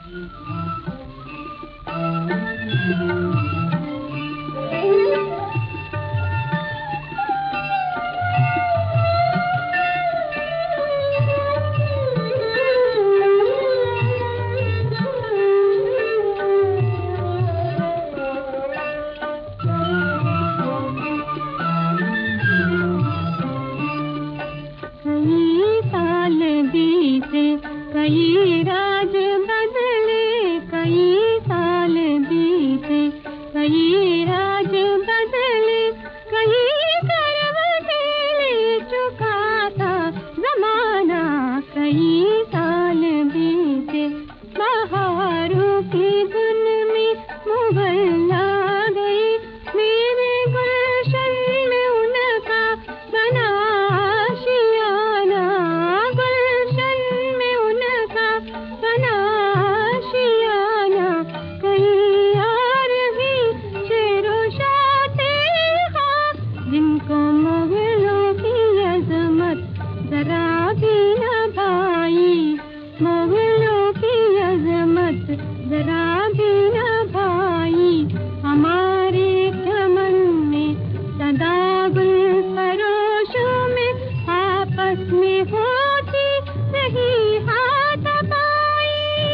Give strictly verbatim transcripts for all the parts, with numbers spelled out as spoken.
कई राज बदले, कई साल बीते, कई राज बदले, कई करवटें ले चुका था जमाना। कई साल बीते, बहारों की धुन में मुगल आ गई, मेरे गुलशन में उनका बना आशियाना। गुलशन में उनका बना आशियाना। कहीं और भी शेरो शाते हाँ, जिनको मुगलों की अजमत जरा भी न भाई, मुगलों की अजमत जरा भी न भाई। हमारे चमन में सदा गुल फरोशों में आपस में होती रही हाथापाई।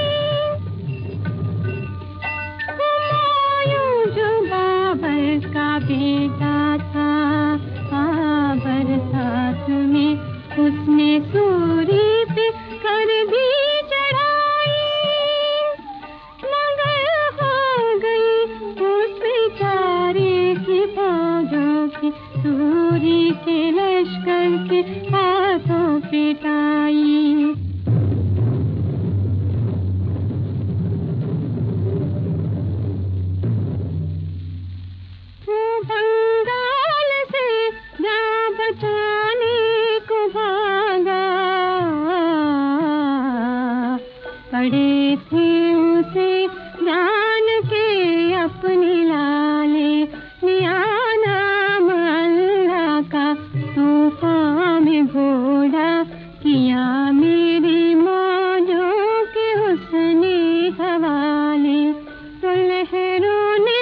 हुमायूं जो बाबर का बेटा था, बरसात में उसने सूरी पे कर दी चढ़ाई, मगर हो गई उस बेचारे की फौजों की सूरी के लश्कर के हाथों पिटाई। बंगाल से जा बचाने को भागा, पड़े थे उसे जान के अपने लाले, लिया नाम अल्लाह का तूफान में घोड़ा, किया मेरी मौजों के हुस्ने हवाले। तो लहरों ने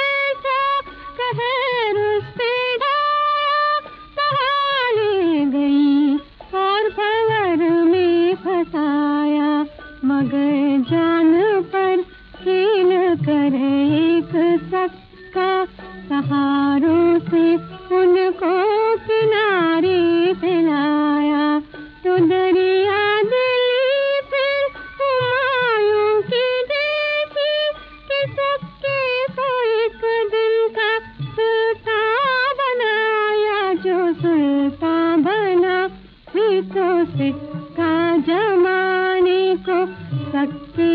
कहर उस पे ढाया, बहा ले गई और भंवर में फंसाया, मगर जान पर खेल कर एक सक्का सहारों से उनको किनारे पे लाया। तो दरिया दिली फिर हुमायूं की देखी कि सक्के को एक दिन का सुल्तान बनाया। जो सुल्तान बना भी तो सिक्का जमाने को सक्के